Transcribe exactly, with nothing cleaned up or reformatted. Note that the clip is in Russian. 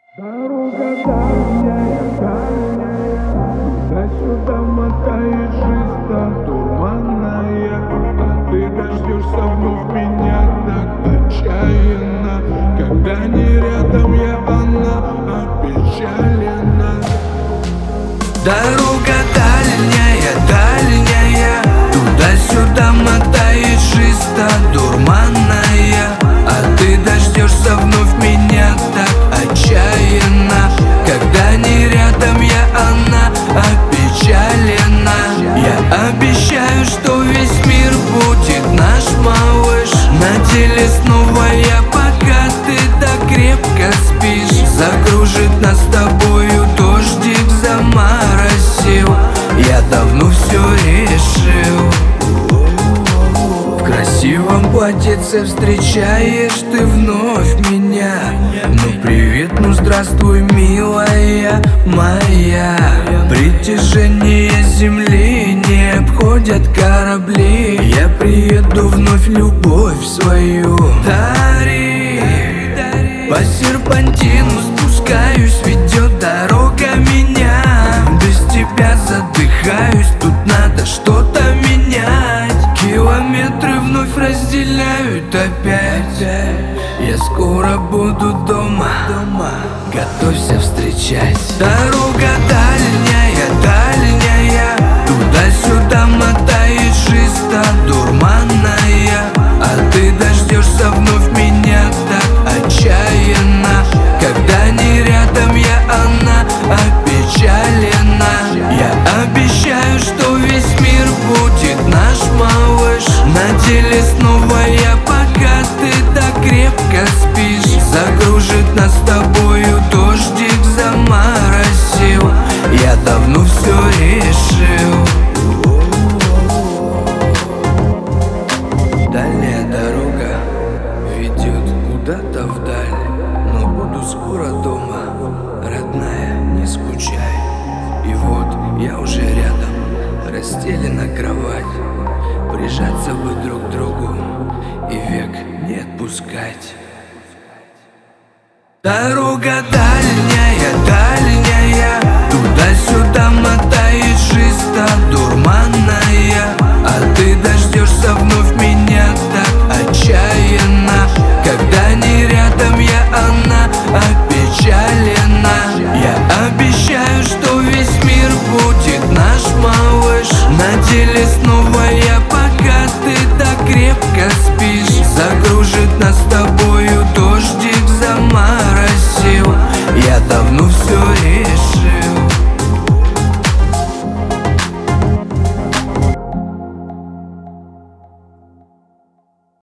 Дорога дальняя, дальняя, туда-сюда мотает жизнь, да туманная. А ты дождешься вновь меня так отчаянно, когда не рядом я, она опечалена. Дорога дальняя, дальняя, туда-сюда мотает жизнь, да дурманная. А ты дождешься вновь меня так отчаянно, когда не рядом я, она опечалена. Я обещаю, что весь мир будет наш, малыш. На деле снова я, пока ты так крепко спишь. Закружит нас с тобою дождик, заморосил. Я давно все решил. В красивом платьице встречаешь ты вновь меня. Ну привет, ну здравствуй, милая моя. Притяжение земли не обходят корабли. Я приеду вновь любовь свою дари. По серпантину спускаюсь, ведет дорога меня. Без тебя задыхаюсь, тут надо что-то менять. Километры вновь разделяют опять. Я скоро буду дома, дома. Готовься встречать. Дорога дальняя, дальняя, туда-сюда мотает жизнь, да дурманная. А ты дождешься вновь меня так отчаянно, когда не рядом я, она опечалена. Я обещаю, что весь мир будет наш, малыш. На деле снова я, пока ты так крепко спишь. Закружит нас с тобою дождик, заморосил. Я давно все решил. Дальняя дорога ведет куда-то вдаль, но буду скоро дома, родная, не скучай. И вот я уже рядом, расстелена кровать. Прижаться бы друг к другу и век не отпускать. Дорога дальняя, дальняя, туда-сюда мотает жизнь, да дурманная. А ты дождешься вновь меня так отчаянно, когда не рядом я, она опечалена. Я обещаю, что весь мир будет наш, малыш. На деле снова я, пока ты так крепко спишь. Закружит нас с тобою дождик, заморосил. Я давно все решил.